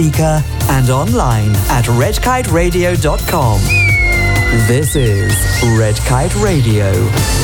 speaker and online at redkiteradio.com. This is Red Kite Radio.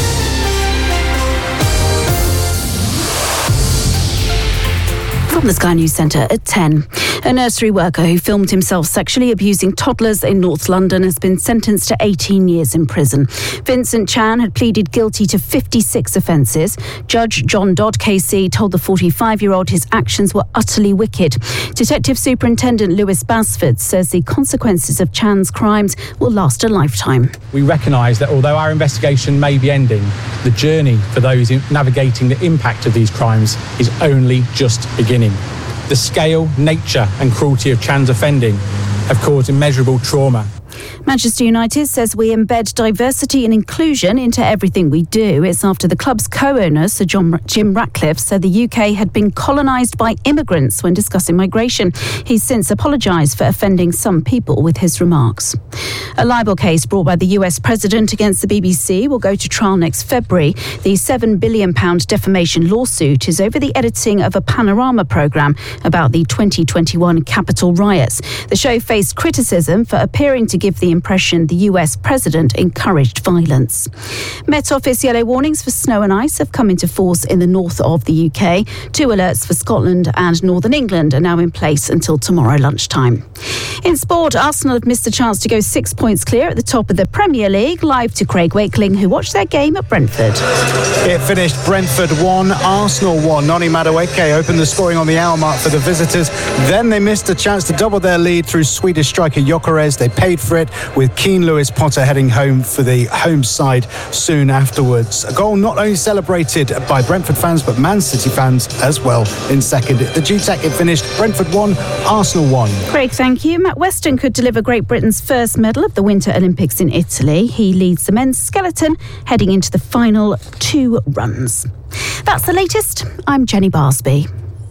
From the Sky News Centre at 10. A nursery worker who filmed himself sexually abusing toddlers in North London has been sentenced to 18 years in prison. Vincent Chan had pleaded guilty to 56 offences. Judge John Dodd KC told the 45-year-old his actions were utterly wicked. Detective Superintendent Lewis Basford says the consequences of Chan's crimes will last a lifetime. We recognise that although our investigation may be ending, the journey for those navigating the impact of these crimes is only just beginning. The scale, nature and cruelty of Chan's offending have caused immeasurable trauma. Manchester United says we embed diversity and inclusion into everything we do. It's after the club's co-owner, Sir Jim Ratcliffe, said the UK had been colonised by immigrants when discussing migration. He's since apologised for offending some people with his remarks. A libel case brought by the US President against the BBC will go to trial next February. The £7 billion defamation lawsuit is over the editing of a Panorama programme about the 2021 Capitol riots. The show faced criticism for appearing to give the impression the US President encouraged violence. Met Office yellow warnings for snow and ice have come into force in the north of the UK. 2 alerts for Scotland and Northern England are now in place until tomorrow lunchtime. In sport, Arsenal have missed a chance to go 6 points clear at the top of the Premier League. Live to Craig Wakeling, who watched their game at Brentford. It finished Brentford 1, Arsenal 1. Noni Madueke opened the scoring on the hour mark for the visitors. Then they missed a chance to double their lead through Swedish striker Gyökeres. They paid for it, with keen Lewis Potter heading home for the home side soon afterwards. A goal not only celebrated by Brentford fans but Man City fans as well in second. The GTEC, it finished Brentford 1, Arsenal 1. Craig, thank you. Matt Weston could deliver Great Britain's first medal of the Winter Olympics in Italy. He leads the men's skeleton heading into the final 2 runs. That's the latest. I'm Jenny Barsby.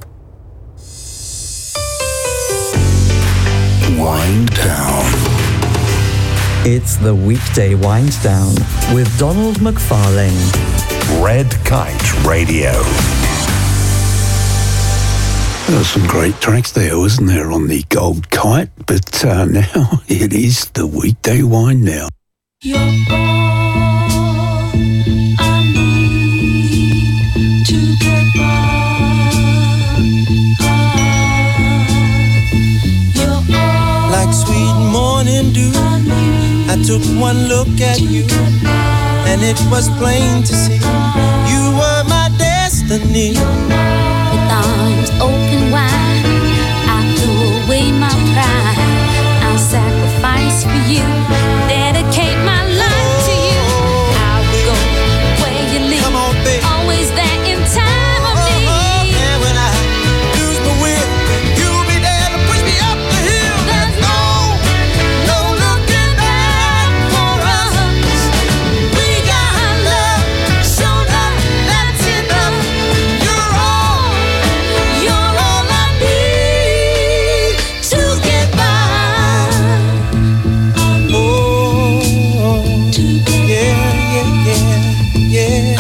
Wind down. It's the weekday wind down with Donald McFarlane. Red Kite Radio. There were some great tracks there, wasn't there, on the Gold Kite? But now it is the weekday wind down. You're all I need to get by. You're all like sweet morning dew. I took one look at you, and it was plain to see you were my destiny. With arms open wide, I threw away my pride. I'll sacrifice for you, dedicate my life to you. I'll go where you lead. Come on, baby. Always there in time of need. And when I lose my will, you'll be there to push me up the hill. There's no looking back for us. We got love, show love, that's enough. You're all I need to get by. Oh, yeah.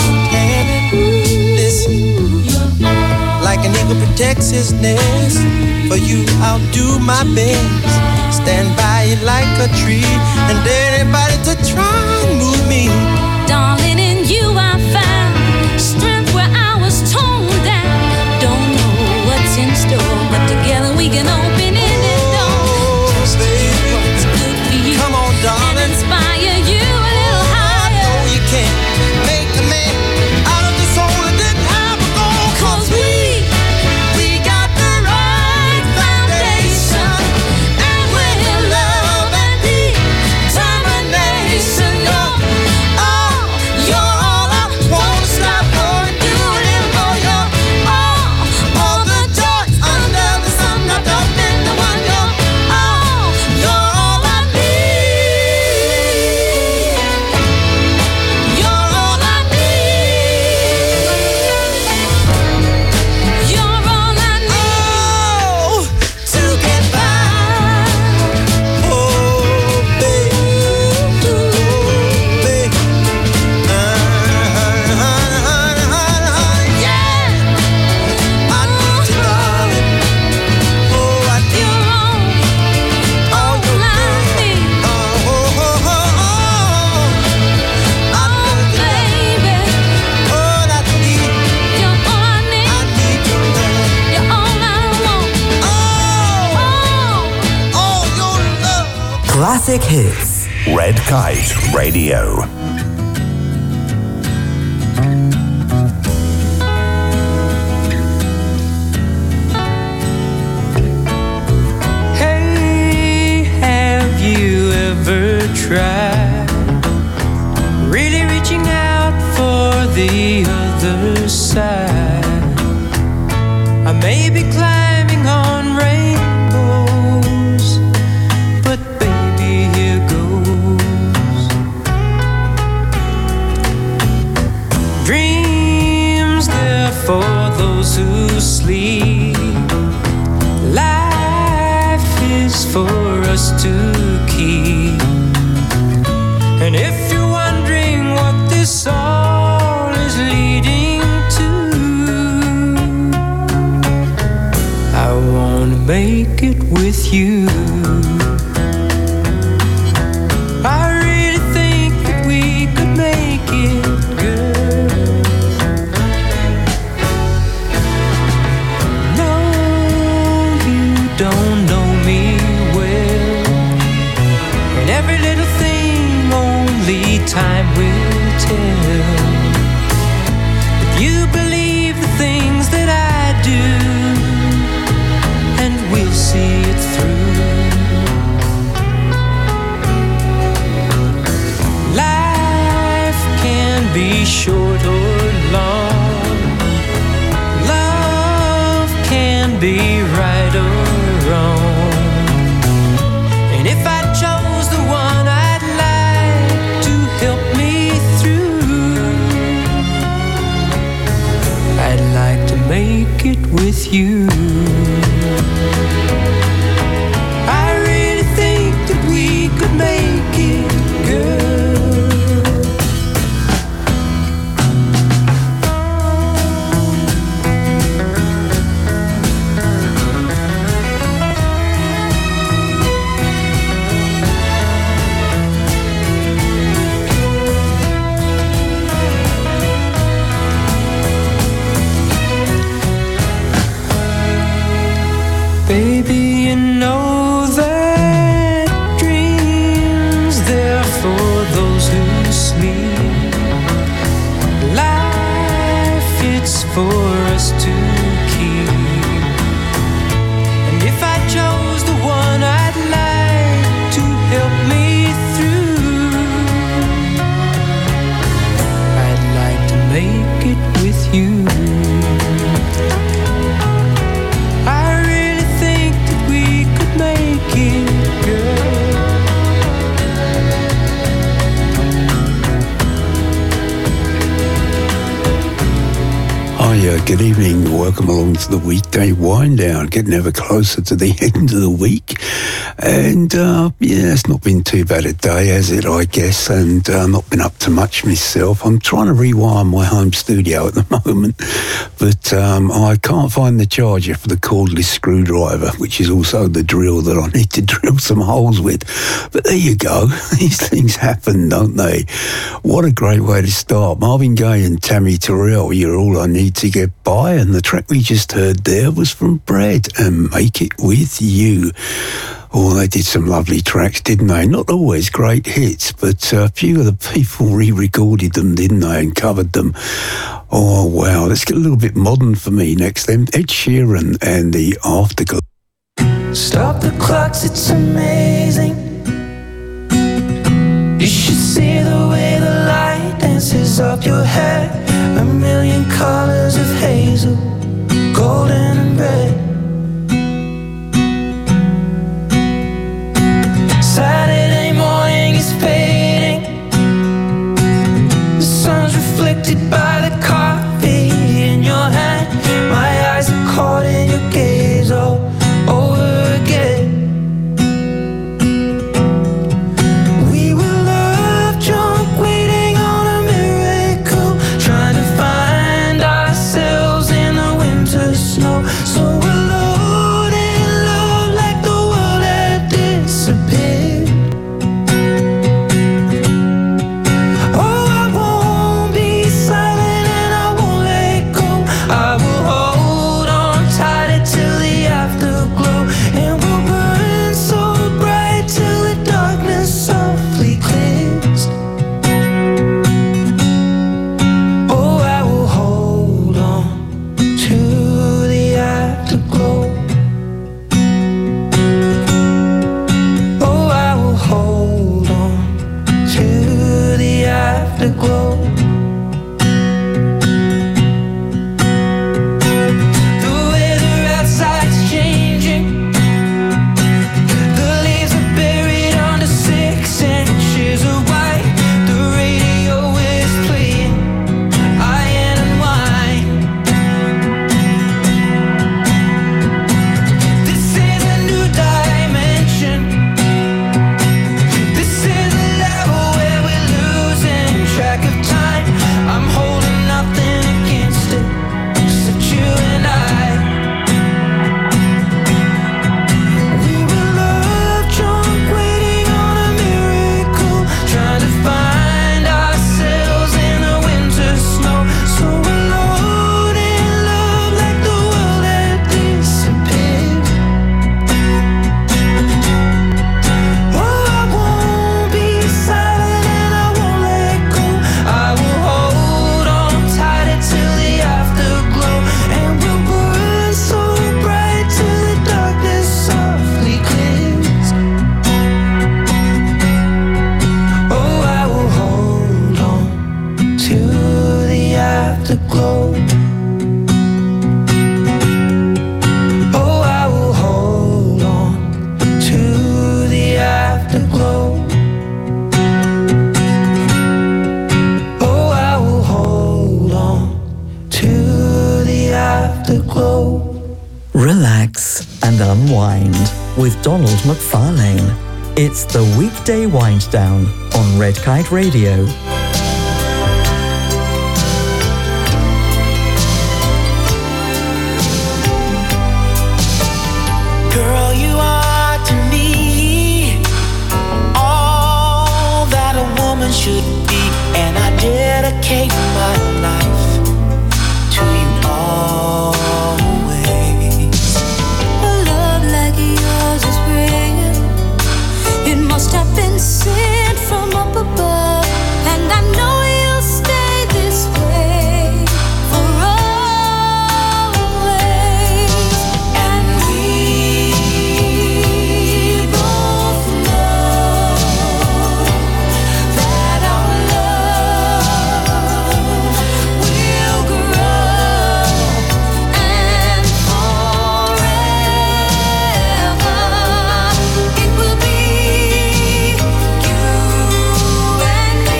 Listen, like an eagle protects his nest, for you I'll do my best. Stand by it like a tree, and anybody to try and move me. Darling, in you I found strength where I was torn down. Don't know what's in store, but together we can open any door. Just do what's good for you. Come on, darling. And inspire you a little higher. No, you can't make a man out of the soul that didn't have a goal. 'Cause we got the right foundation, and we're love and determination. You're Classic hits. Red Kite Radio. Hey, have you ever tried really reaching out for the other side? I may be climbing on rainbows, but baby, here goes. Dreams, they're for those who sleep. Life is for us to keep. And if you're wondering what this all is leading to, I wanna make it with you. I really think that we could make it, girl. No, you don't know me well, and every little thing only time will tell. If you believe the things that I do, and we'll see it through. Life can be short or long. Love can be right or wrong. And if I chose the one I'd like to help me through, I'd like to make it with you. I really think that we could make it, girl. Baby, you know that dreams, they're for those who sleep. Life, it's for us to keep. And if I chose the one I'd like to help me through, I'd like to make it with you. Make it, girl. Hiya, good evening. Welcome along to the weekday wind down. Getting ever closer to the end of the week. And yeah, it's not been too bad a day, has it, I guess? And not been up to much myself. I'm trying to rewire my home studio at the moment, but I can't find the charger for the cordless screwdriver, which is also the drill that I need to drill some holes with. But there you go. These things happen, don't they? What a great way to start. Marvin Gaye and Tammy Terrell, You're All I Need to Get By. And the track we just heard there was from Brad and Make It With You. Oh, they did some lovely tracks, didn't they? Not always great hits, but a few of the people re-recorded them, didn't they, and covered them. Oh, wow. Let's get a little bit modern for me next then. Ed Sheeran and the Afterglow. Stop the clocks, it's amazing. You should see the way the light dances up your hair. 1,000,000 colors of hazel, golden and red. Saturday morning is fading. The sun's reflected by the coffee in your hand. My eyes are caught in your gaze all over again. We were love drunk, waiting on a miracle, trying to find ourselves in the winter snow. So Mind with Donald McFarlane. It's the weekday wind down on Red Kite Radio. Girl, you are to me all that a woman should be, and I dedicate my life to you always. A love like yours is rare. It must have been sent from up above, and I know you'll stay this way for always. And we both know that our love will grow, and forever it will be you and me.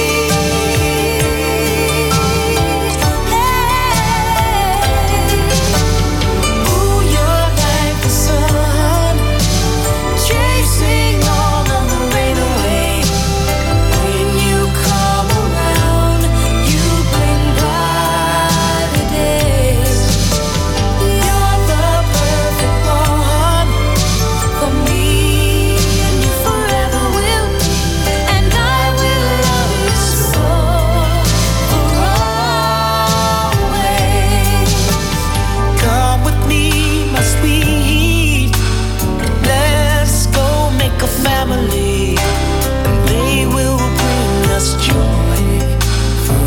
Ooh, you're like the sun, chasing all of the rain away. When you come around, you bring brighter days. You're the perfect one for me, and you forever will be, and I will love you so for always. Come with me, my sweet. Let's go make a family, and they will bring us joy for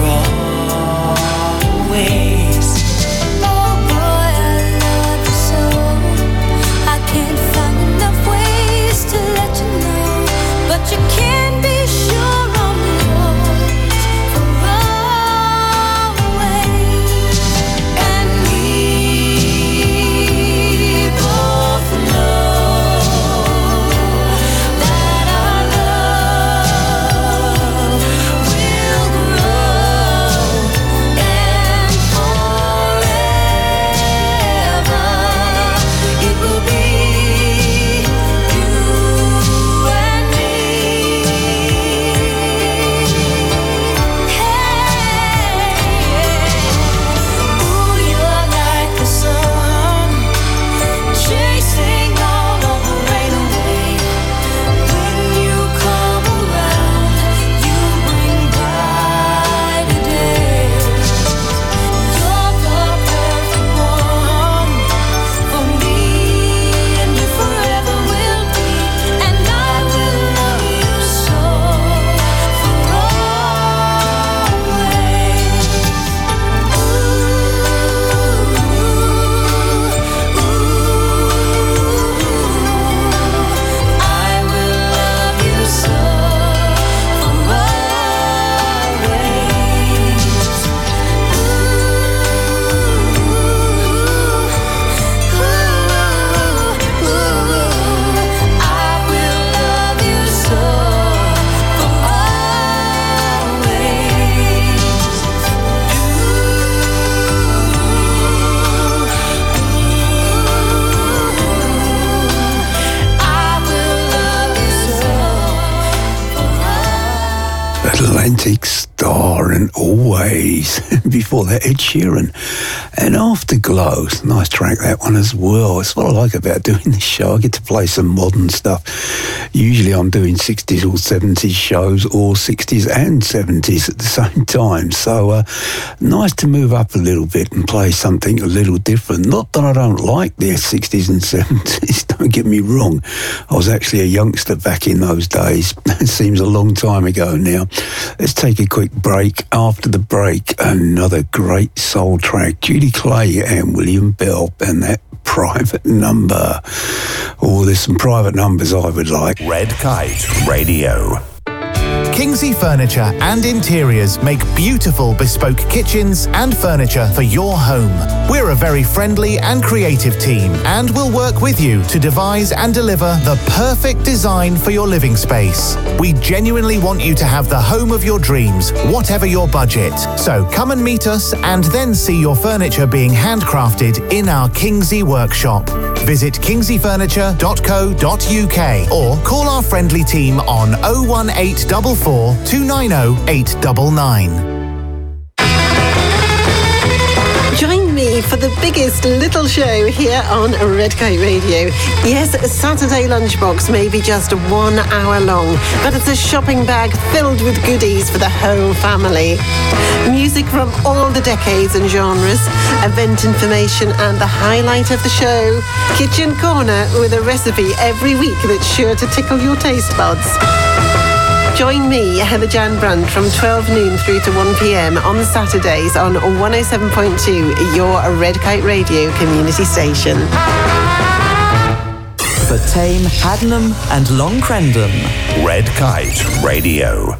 always. Oh boy, I love you so. I can't find enough ways to let you know, but you can be sure I'm yours for always. And we both know that our love will grow, and forever it will be you and me. Ooh, you're like the sun, chasing all of the rain away. When you come around, you bring brighter days. You're the perfect one for me, and you forever will be, and I will love you so for always. I will love you so for I will love you so Atlantic Star and Always. Before that, Ed Sheeran. And Afterglow. It's a nice track, that one as well. It's what I like about doing this show. I get to play some modern stuff. Usually I'm doing 60s or 70s shows, or 60s and 70s at the same time. So nice to move up a little bit and play something a little different. Not that I don't like the 60s and 70s, don't get me wrong. I was actually a youngster back in those days. It seems a long time ago now. Let's take a quick break. After the break, another great soul track. Judy Clay and William Bell, and that Private Number. Oh, there's some private numbers I would like. Red Kite Radio. Kingsley Furniture and Interiors make beautiful bespoke kitchens and furniture for your home. We're a very friendly and creative team and will work with you to devise and deliver the perfect design for your living space. We genuinely want you to have the home of your dreams, whatever your budget. So come and meet us and then see your furniture being handcrafted in our Kingsley workshop. Visit kingsleyfurniture.co.uk or call our friendly team on 01844 290 899. Join me for the biggest little show here on Red Kite Radio. Yes, Saturday Lunchbox may be just 1 hour long, but it's a shopping bag filled with goodies for the whole family. Music from all the decades and genres, event information and the highlight of the show, Kitchen Corner with a recipe every week that's sure to tickle your taste buds. Join me, Heather Jan Brandt, from 12 noon through to 1 p.m. on Saturdays on 107.2, your Red Kite Radio community station. For Tame, Haddenham and Long Crendon. Red Kite Radio.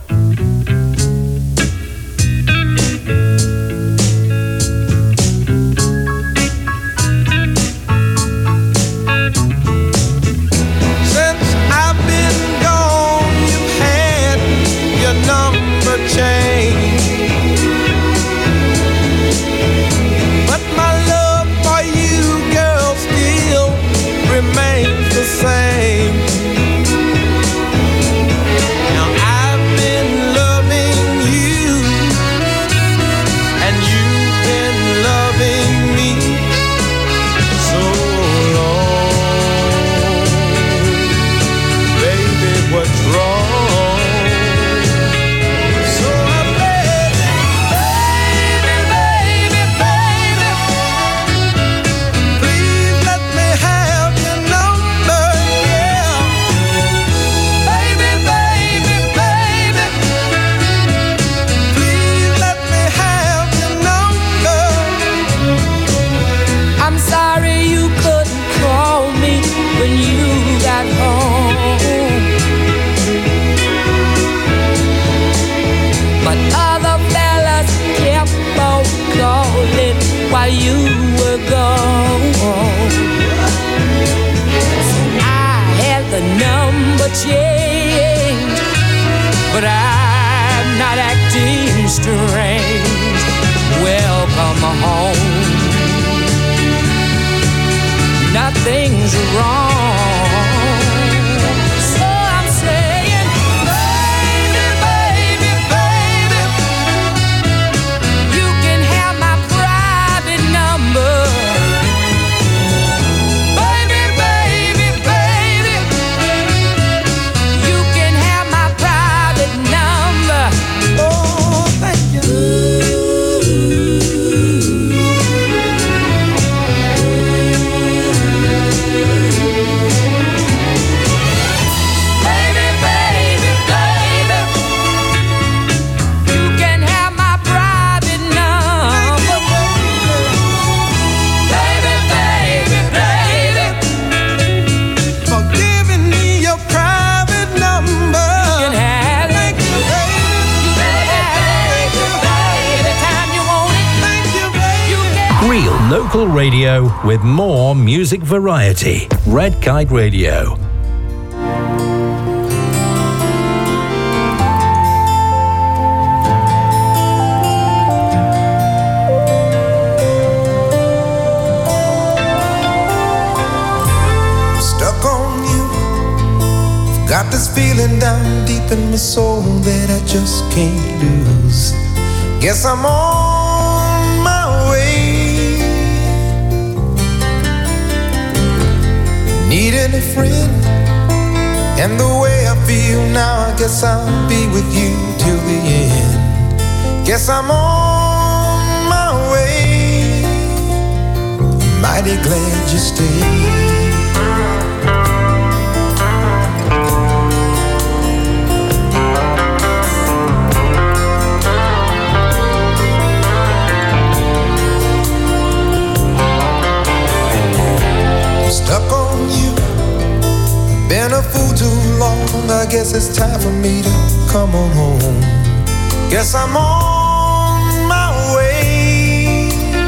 Nothing's wrong. So I'm saying, baby, baby, baby, you can have my private number. Baby, baby, baby, you can have my private number. Oh, thank you. Local radio with more music variety. Red Kite Radio. Stuck on you. Got this feeling down deep in my soul that I just can't lose. Guess I'm on my way. Needing a friend, and the way I feel now, I guess I'll be with you till the end. Guess I'm on my way. Mighty glad you stayed. Stuck on you, Been a fool too long, I guess it's time for me to come on home. Guess I'm on my way.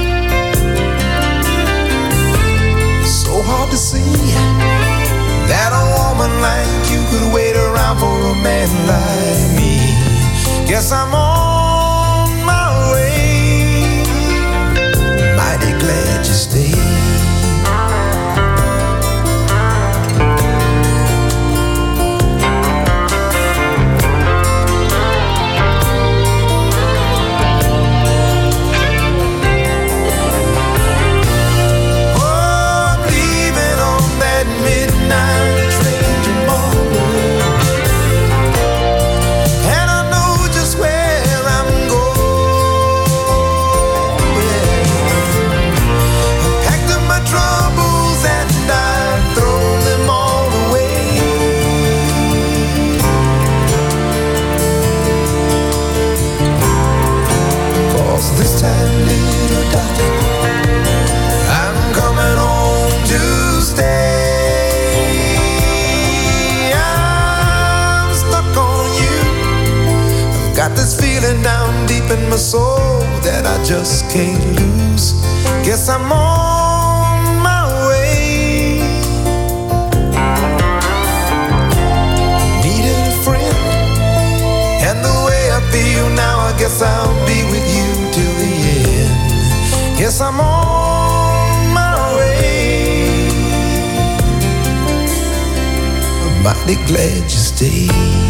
So hard to see that a woman like you could wait around for a man like me. Guess I'm on my way. Mighty glad you stayed. Got this feeling down deep in my soul that I just can't lose. Guess I'm on my way. Needed a friend, and the way I feel now, I guess I'll be with you till the end. Guess I'm on my way. I'm mighty glad you stayed.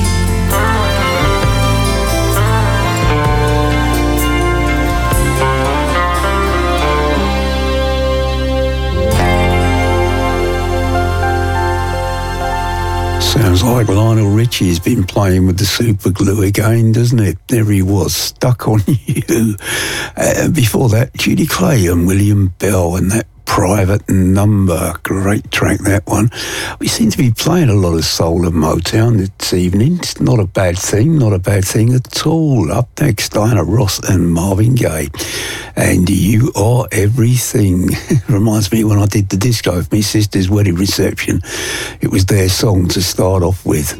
Sounds like Lionel Richie's been playing with the super glue again, doesn't it? There he was, Stuck on You. Before that, Judy Clay and William Bell and that Private Number. Great track, that one. We seem to be playing a lot of soul and Motown this evening. It's not a bad thing, not a bad thing at all. Up next, Diana Ross and Marvin Gaye. And You Are Everything. Reminds me when I did the disco for my sister's wedding reception. It was their song to start off with.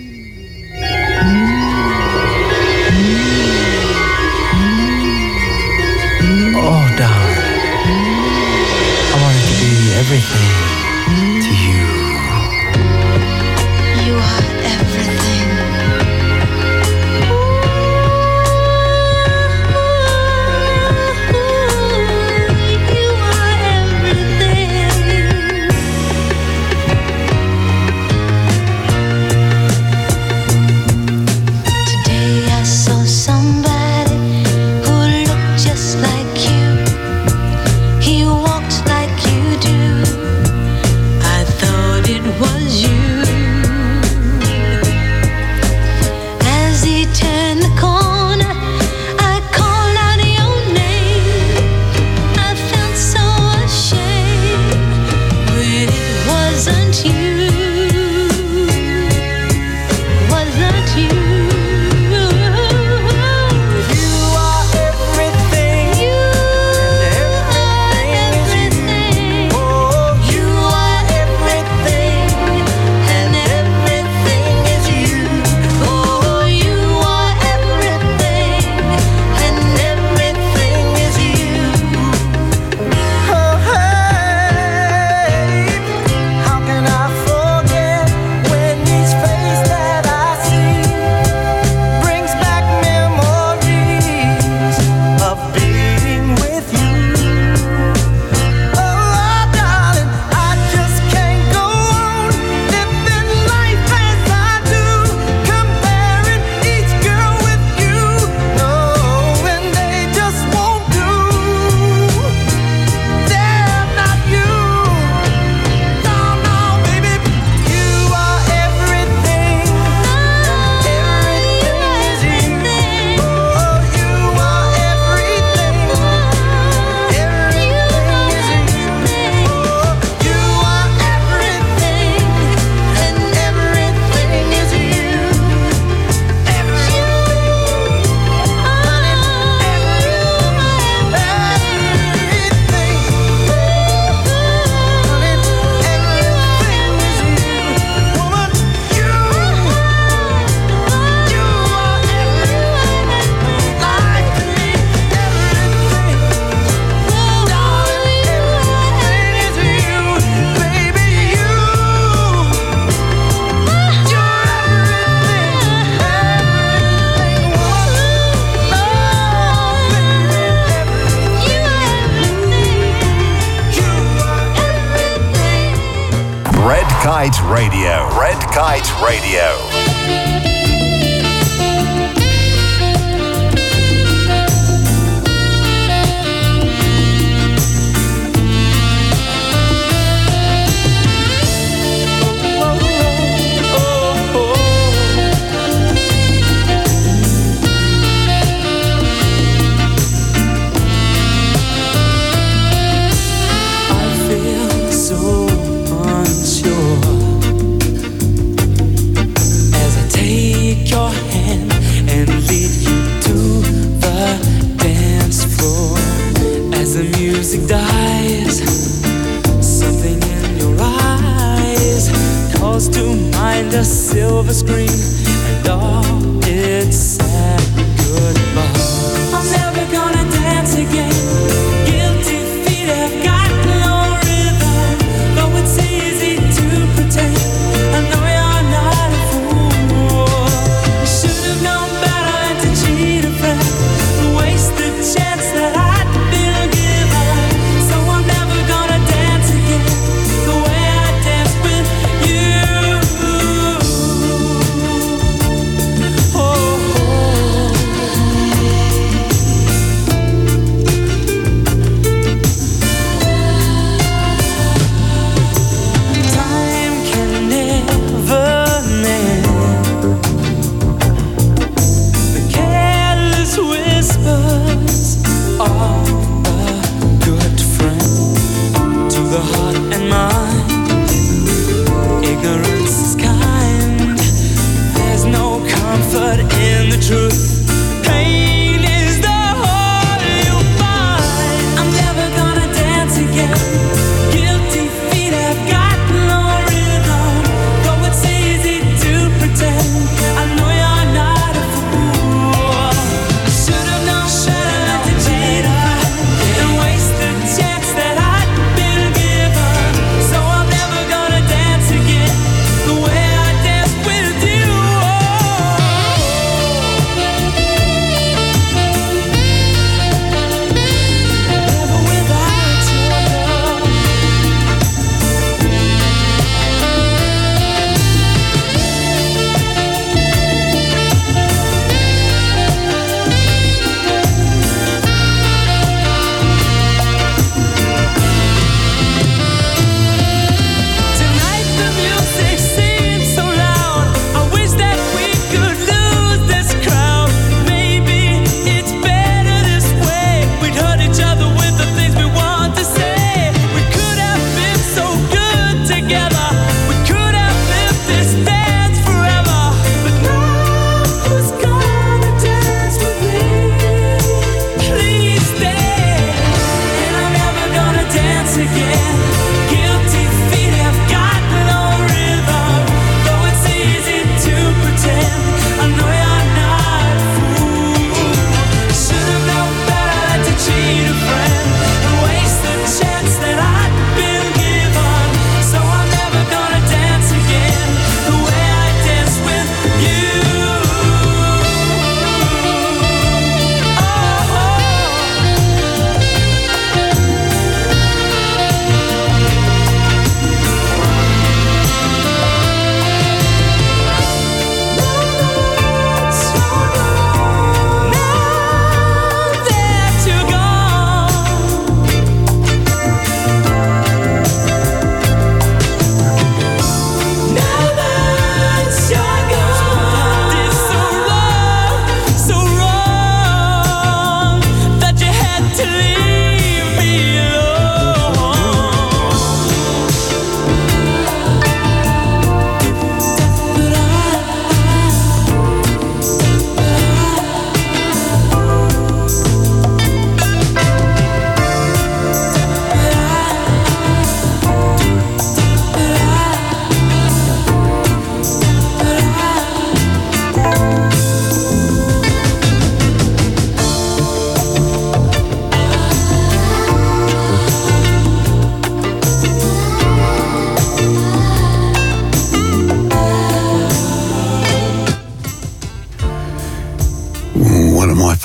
Oh, darling, I wanted to be everything to you. You are everything. You are everything. Today I saw somebody who looked just like you. He walked like you do. Radio. Red Kite Radio. Your hand and lead you to the dance floor. As the music dies, something in your eyes calls to mind a silver screen and all its sad goodbye. I'm never gonna dance again. Guilty feet have got no rhythm, though it's easy to pretend. I know you're not a fool. Should've known better than to cheat a friend, waste the chance that I'd been given. So I'm never gonna dance again the way I danced with you.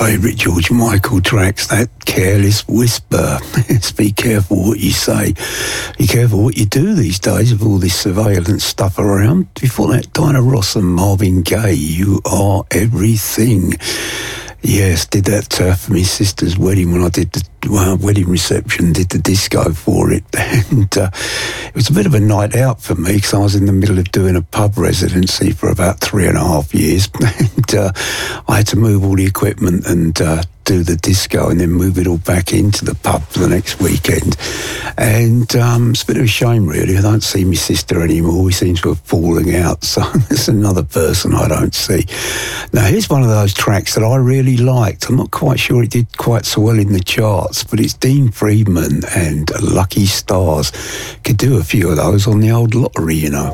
favourite George Michael tracks, that Careless Whisper. Be careful what you say. Be careful what you do these days with all this surveillance stuff around. Before that, Diana Ross and Marvin Gaye, You Are Everything. Yes, did that for my sister's wedding when I did the wedding reception, did the disco for it. And it was a bit of a night out for me because I was in the middle of doing a pub residency for about 3.5 years. And I had to move all the equipment and do the disco and then move it all back into the pub for the next weekend. And it's a bit of a shame, really. I don't see my sister anymore. We seem to have falling out. So there's another person I don't see. Now, here's one of those tracks that I really liked. I'm not quite sure it did quite so well in the charts, but it's Dean Friedman and Lucky Stars. Could do a few of those on the old lottery, you know.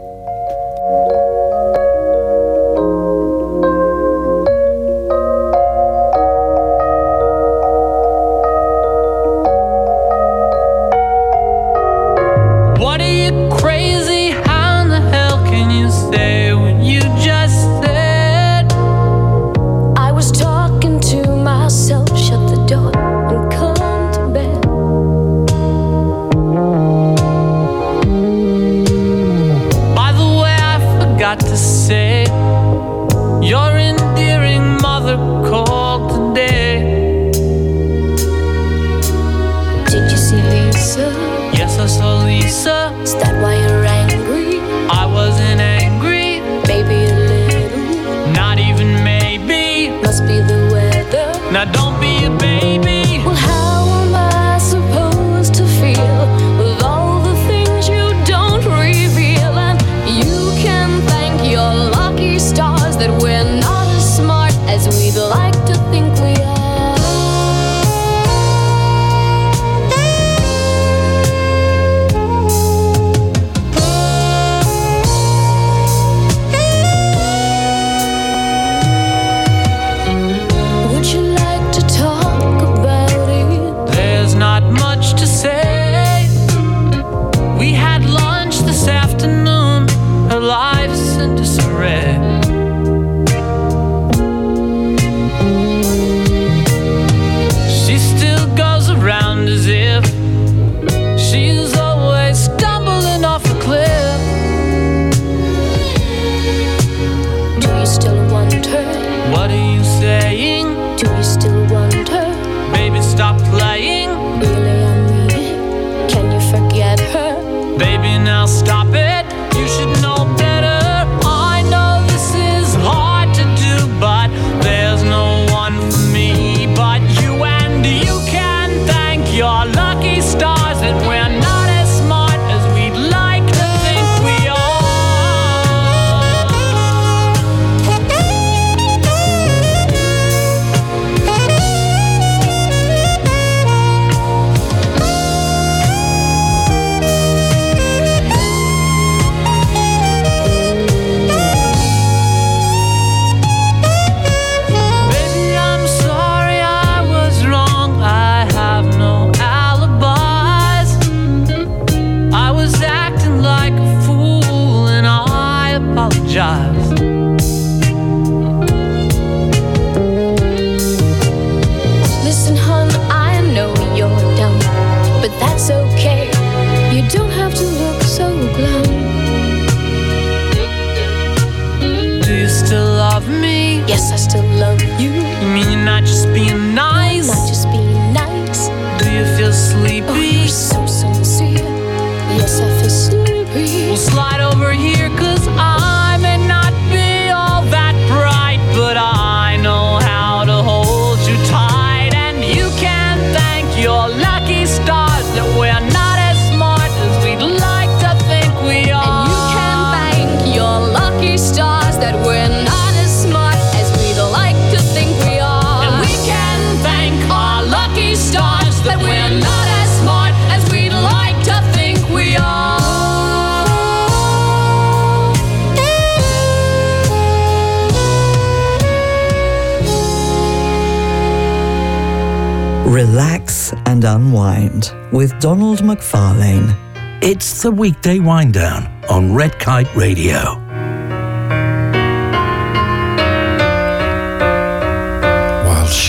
Relax and unwind with Donald McFarlane. It's the weekday wind down on Red Kite Radio. While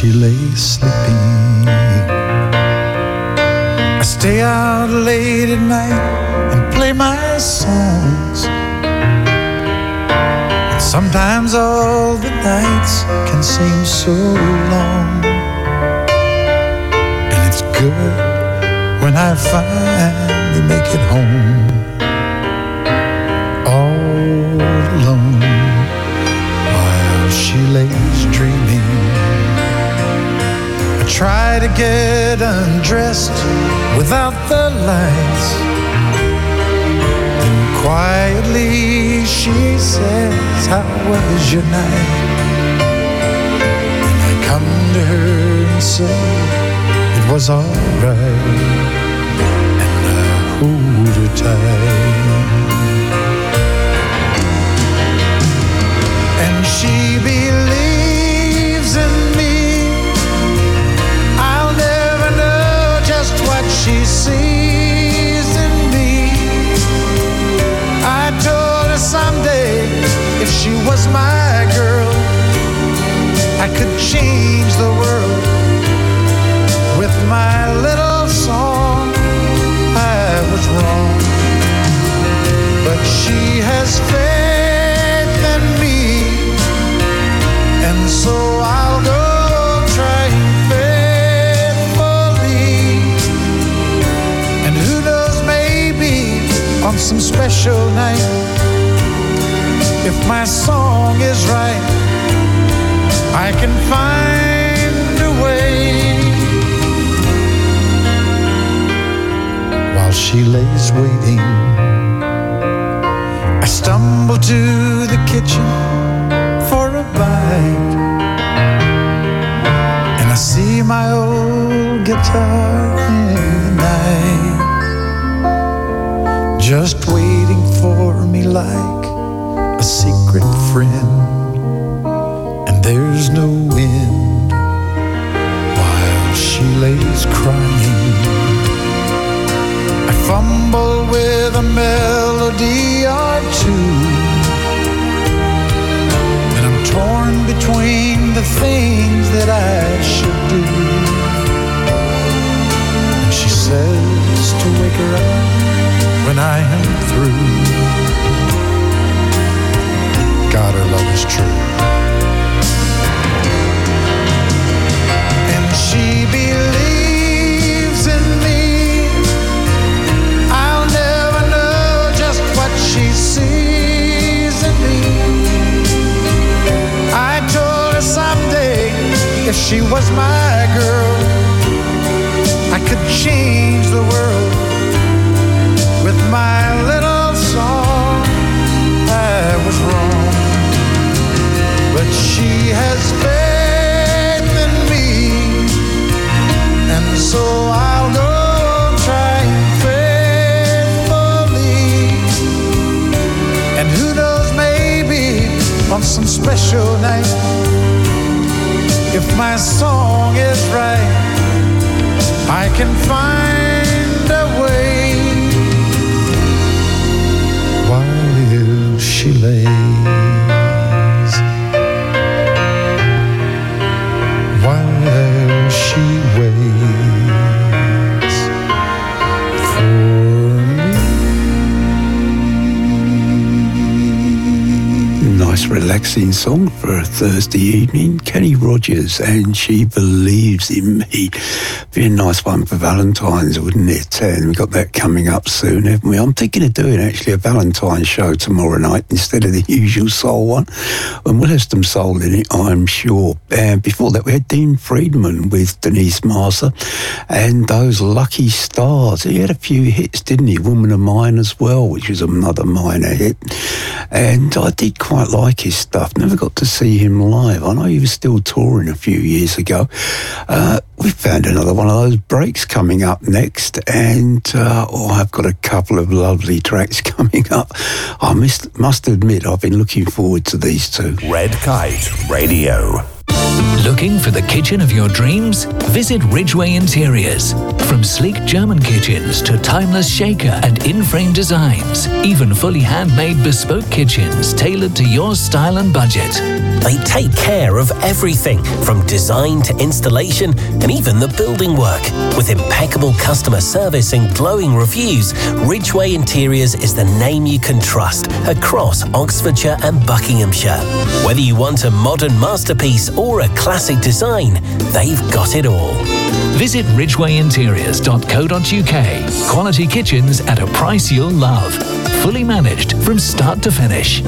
she lay sleeping. I stay out late at night and play my songs. And sometimes all the nights can seem so long. And it's good when I finally make it home, all alone, while she lays dreaming. I try to get undressed without the lights. Then quietly she says, how was your night? And I come to her and say, it was alright. And I hold her tight. And she believes in me. I'll never know just what she sees in me. I told her someday if she was my girl, I could change the world with my little song. I was wrong, but she has faith in me, and so I'll go trying faithfully. And who knows, maybe on some special night, if my song is right, I can find a way. While she lays waiting, I stumble to the kitchen for a bite, and I see my old guitar in the night, just waiting for me like a secret friend. And there's no wind while she lays crying. I fumble with a melody or two, and I'm torn between the things that I should do. And she says to wake her up when I am through. God, her love is true. And she believes in me. I'll never know just what she sees in me. I told her someday if she was my girl, I could change the world with my little song. I was wrong, but she has faith in me, and so I'll go trying faithfully. And who knows, maybe on some special night, if my song is right, I can find a way. While she lays, while she waits for me. Nice relaxing song for a Thursday evening. Kenny Rogers and She Believes in Me. Be a nice one for Valentine's, wouldn't it? And we've got that coming up soon, haven't we? I'm thinking of doing actually a Valentine's show tomorrow night instead of the usual soul one. And we'll have some soul in it, I'm sure. And before that, we had Dean Friedman with Denise Marcer and those Lucky Stars. He had a few hits, didn't he? Woman of Mine as well, which was another minor hit. And I did quite like his stuff. Never got to see him live. I know he was still touring a few years ago. We found another one of those breaks coming up next, and I've got a couple of lovely tracks coming up. I must admit, I've been looking forward to these two. Red Kite Radio. Looking for the kitchen of your dreams? Visit Ridgeway Interiors. From sleek German kitchens to timeless shaker and in-frame designs, even fully handmade bespoke kitchens tailored to your style and budget. They take care of everything from design to installation and even the building work. With impeccable customer service and glowing reviews, Ridgeway Interiors is the name you can trust across Oxfordshire and Buckinghamshire. Whether you want a modern masterpiece or a classic design, they've got it all. Visit ridgwayinteriors.co.uk. Quality kitchens at a price you'll love. Fully managed from start to finish.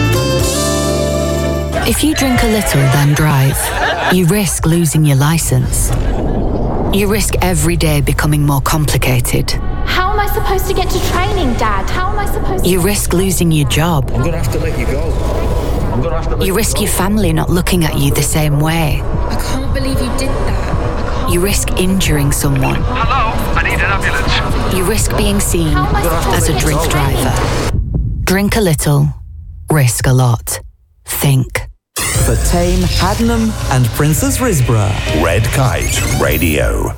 If you drink a little then drive, you risk losing your licence. You risk every day becoming more complicated. How am I supposed to get to training, Dad? How am I supposed to... You risk losing your job. I'm gonna have to let you go. You risk your family not looking at you the same way. I can't believe you did that. You risk injuring someone. Hello, I need an ambulance. You risk being seen as a drink driver. Drink a little, risk a lot. Think. For Tame, Haddenham and Princess Risborough. Red Kite Radio.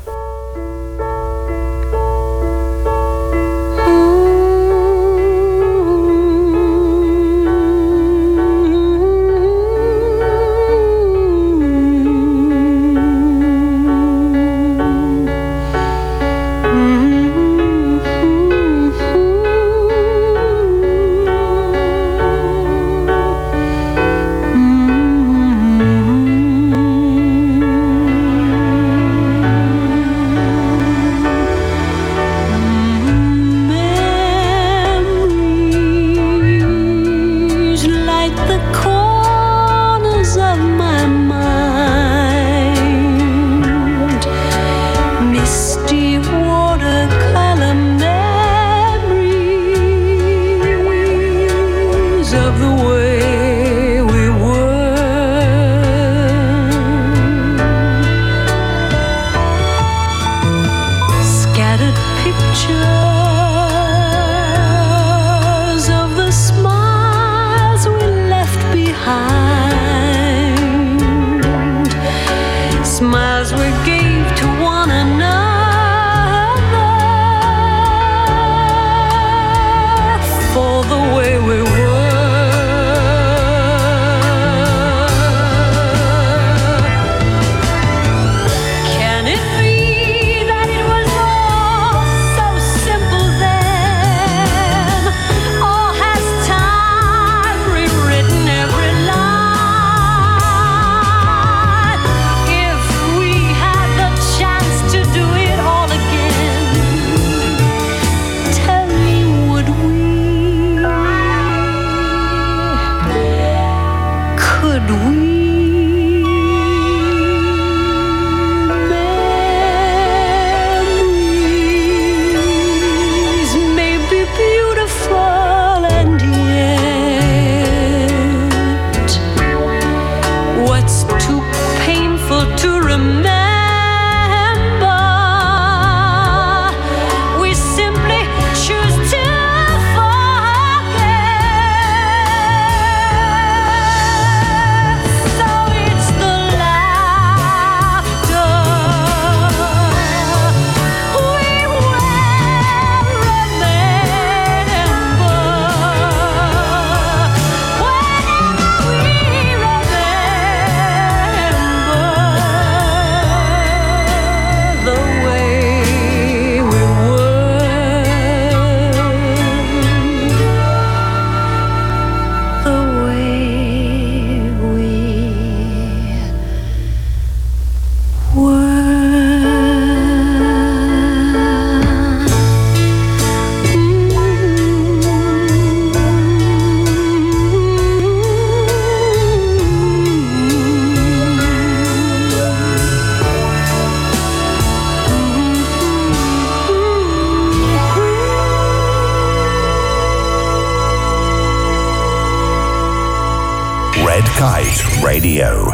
Red Kite Radio.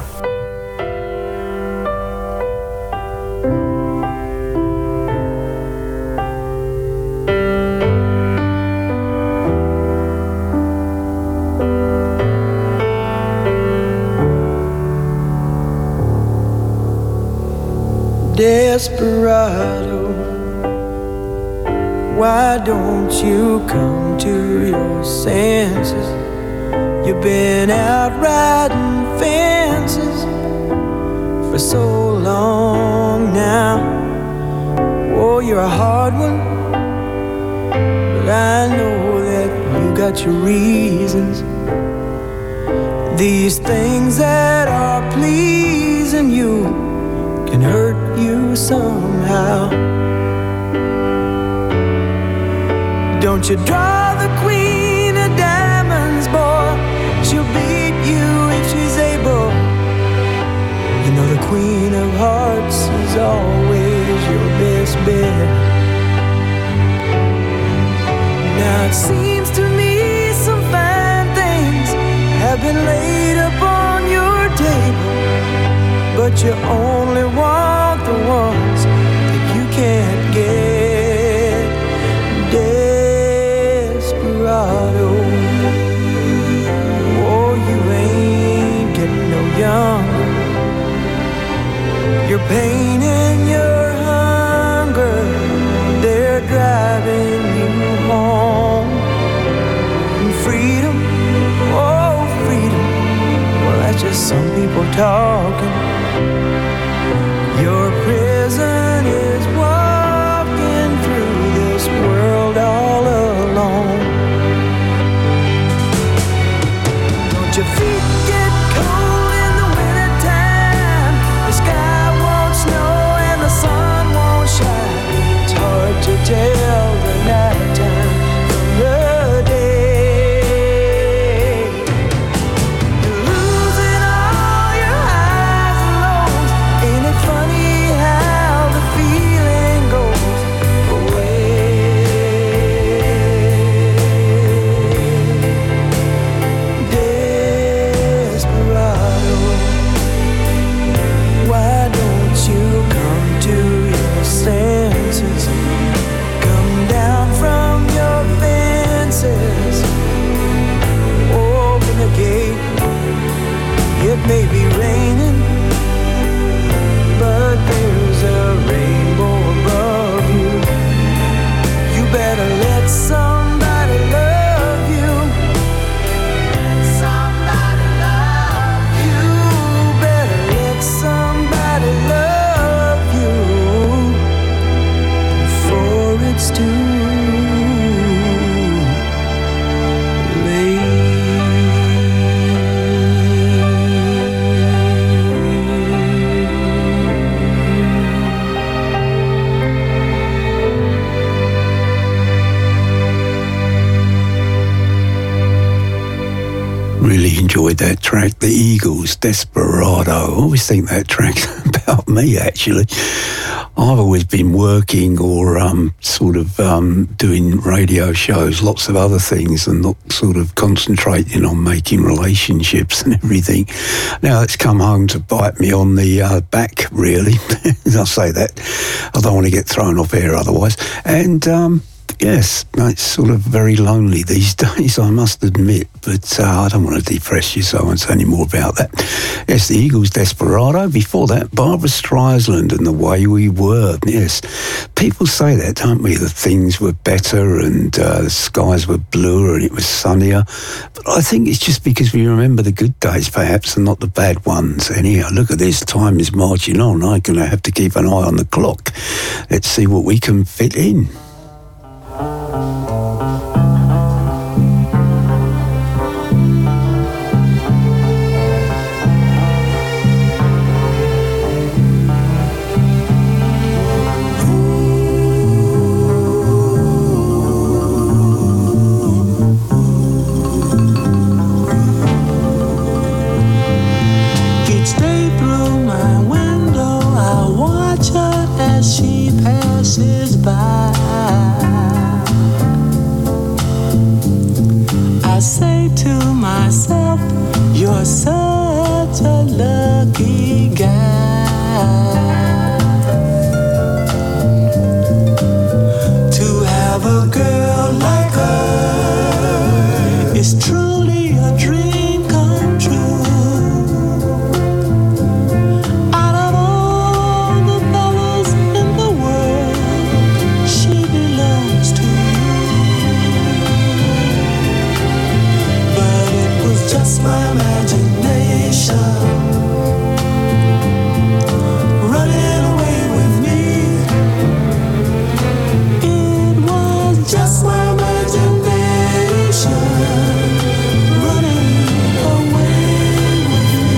desperado, why don't you come to your senses? You've been out riding fences for so long now. Oh, you're a hard one, but I know that you got your reasons. These things that are pleasing you can hurt you somehow. Don't you draw the queen of diamonds, boy. She'll beat you if she's able. You know the queen of hearts is always your best bet. Now it seems to me some fine things have been laid upon your table, but you only want the ones that you can't get. Desperado, oh, you ain't getting no younger. Your pain and your hunger, they're driving you home. And freedom, oh, freedom, well, that's just some people talking. Your prison is walking through this world all alone. Don't your feet get cold in the wintertime? The sky won't snow and the sun won't shine. It's hard to tell the nighttime from the day. You're losing all your highs and lows. Ain't it funny how the feeling goes away? Desperado, why don't you come to your senses? Come down from your fences. Open the gate. It may be raining, but there's a rainbow above you. You better let somebody love you. Somebody love you. Better let somebody love you before it's too late. Really enjoyed that track, the Eagles, Desperado. I always think that track's about me, actually. I've always been working or doing radio shows, lots of other things, and not sort of concentrating on making relationships and everything. Now it's come home to bite me on the back, really. I'll say that. I don't want to get thrown off air otherwise. And yes, it's sort of very lonely these days, I must admit, but I don't want to depress you, so I won't say any more about that. Yes, the Eagles, Desperado. Before that, Barbra Streisand and The Way We Were. Yes, people say that, don't we, that things were better and the skies were bluer and it was sunnier, but I think it's just because we remember the good days, perhaps, and not the bad ones. Anyhow, look at this, time is marching on. I'm going to have to keep an eye on the clock. Let's see what we can fit in. Each day through my window, I watch her as she passes by. I say to myself, you're such a lucky guy to have a girl like her. Is truly a dream come true. Out of all the fellas imagination running away with me. It was just my imagination running away with me.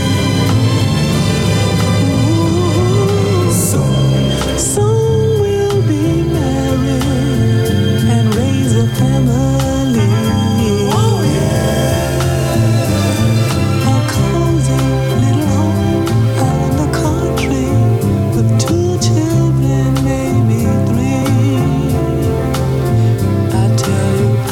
Soon we'll be married and raise a family. Oh yeah, a cozy little home out in the country with 2 children, maybe 3. I tell you, I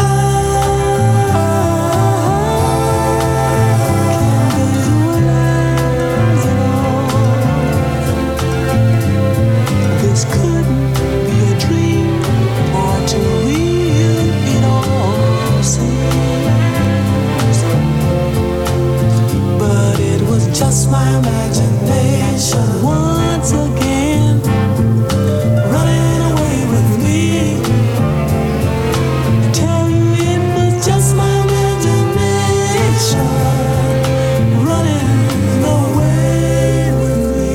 can't visualize it all. This couldn't be a dream or too real. It all seems, but it was just my imagination once again running away with me. I tell you, it was just my imagination running away with me.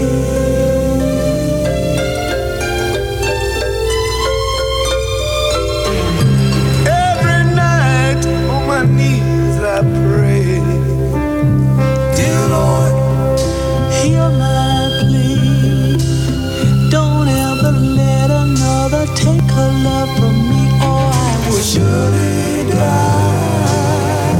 Every night on my knees I pray, dear Lord, hear my plea. Don't ever let another take her love from me, or I will surely die.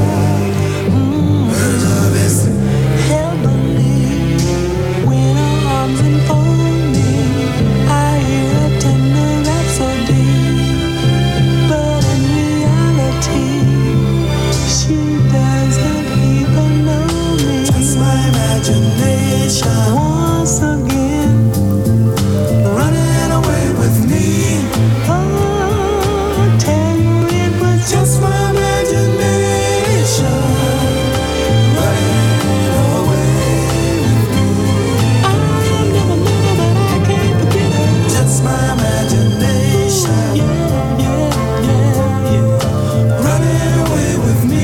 Heavenly, when her arms enfold me, I hear a tender rhapsody. But in reality, she doesn't even know me. Just my imagination once again running away with me. Oh, tell you it was just my imagination running away with me. I never knew, but I can't forget it. Just my imagination. Yeah, yeah, yeah, yeah. Running away with me.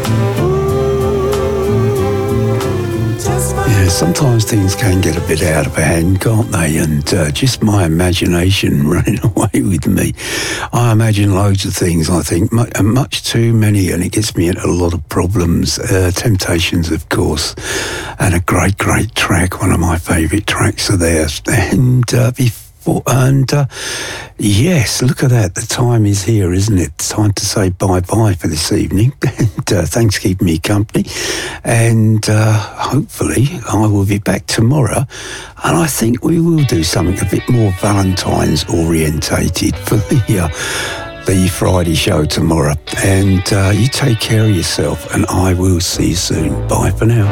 Just my Yeah, sometimes things can get a bit out of hand, can't they? And just my imagination running away with me. I imagine loads of things, I think, much too many, and it gets me into a lot of problems. Temptations, of course, and a great, great track, one of my favourite tracks of theirs. And yes, look at that. The time is here, isn't it? It's time to say bye-bye for this evening. And thanks for keeping me company. And hopefully I will be back tomorrow. And I think we will do something a bit more Valentine's orientated for the Friday show tomorrow. And you take care of yourself, and I will see you soon. Bye for now.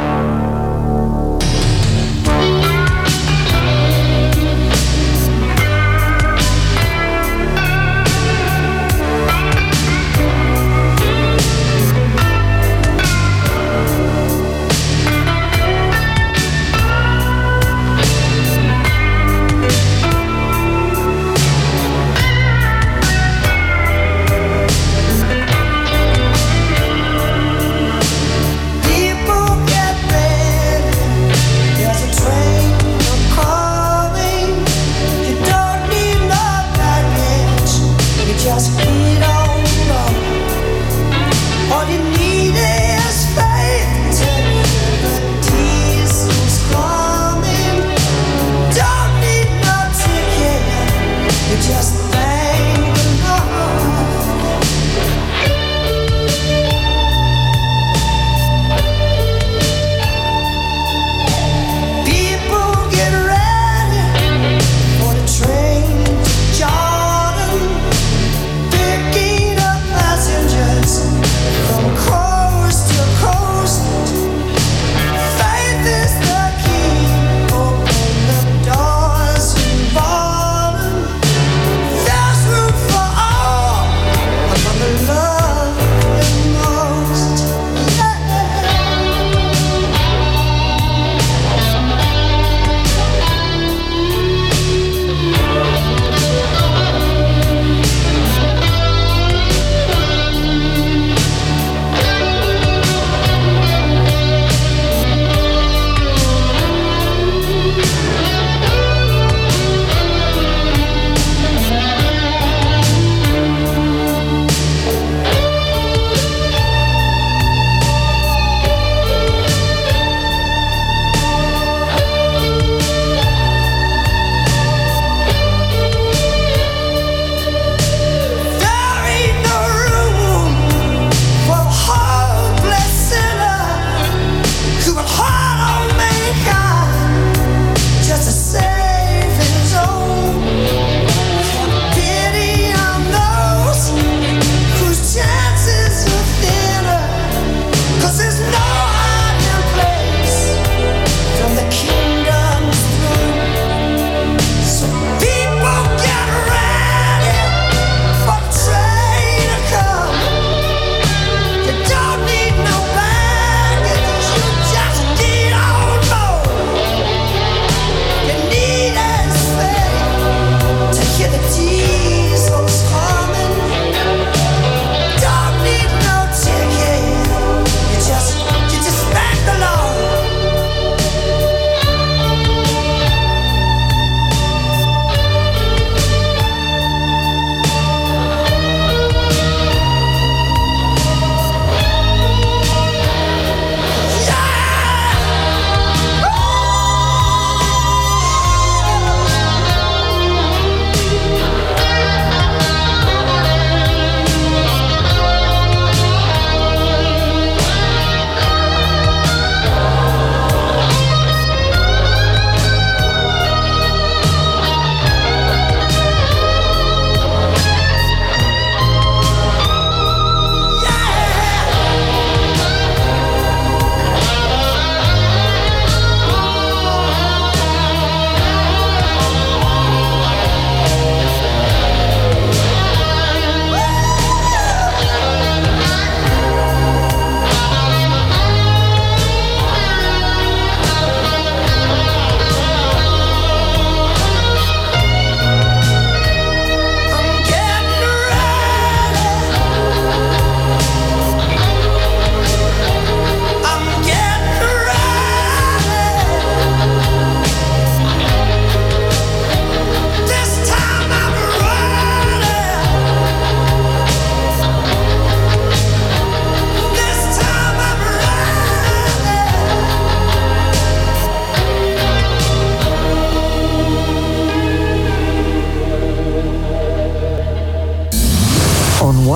people get ready.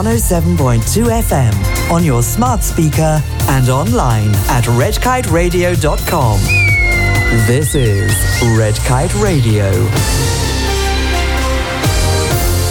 107.2 FM on your smart speaker and online at redkiteradio.com. This is Red Kite Radio.